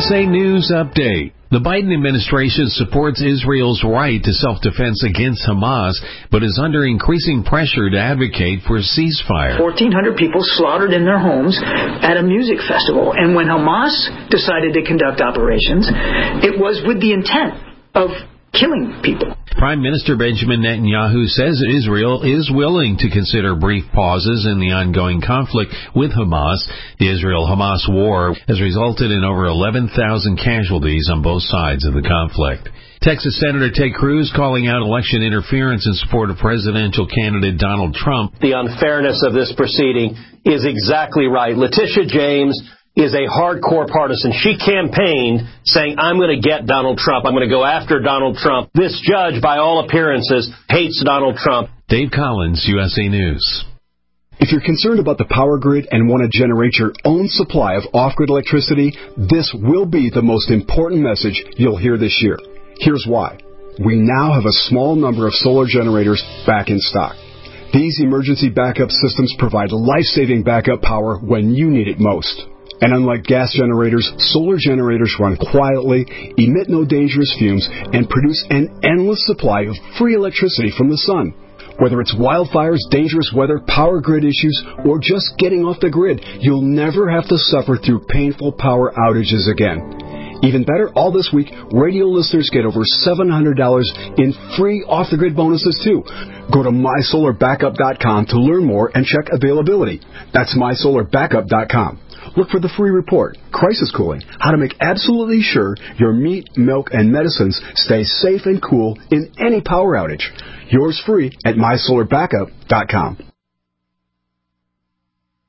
USA News Update. The Biden administration supports Israel's right to self-defense against Hamas, but is under increasing pressure to advocate for a ceasefire. 1,400 people slaughtered in their homes at a music festival. And when Hamas decided to conduct operations, it was with the intent of killing people. Prime Minister Benjamin Netanyahu says Israel is willing to consider brief pauses in the ongoing conflict with Hamas. The Israel-Hamas war has resulted in over 11,000 casualties on both sides of the conflict. Texas Senator Ted Cruz calling out election interference in support of presidential candidate Donald Trump. The unfairness of this proceeding is exactly right. Letitia James is a hardcore partisan. She campaigned saying, I'm going to get Donald Trump. I'm going to go after Donald Trump. This judge, by all appearances, hates Donald Trump. Dave Collins, USA News. If you're concerned about the power grid and want to generate your own supply of off-grid electricity, this will be the most important message you'll hear this year. Here's why. We now have a small number of solar generators back in stock. These emergency backup systems provide life-saving backup power when you need it most. And unlike gas generators, solar generators run quietly, emit no dangerous fumes, and produce an endless supply of free electricity from the sun. Whether it's wildfires, dangerous weather, power grid issues, or just getting off the grid, you'll never have to suffer through painful power outages again. Even better, all this week, radio listeners get over $700 in free off-the-grid bonuses, too. Go to MySolarBackup.com to learn more and check availability. That's MySolarBackup.com. Look for the free report, Crisis Cooling, how to make absolutely sure your meat, milk, and medicines stay safe and cool in any power outage. Yours free at MySolarBackup.com.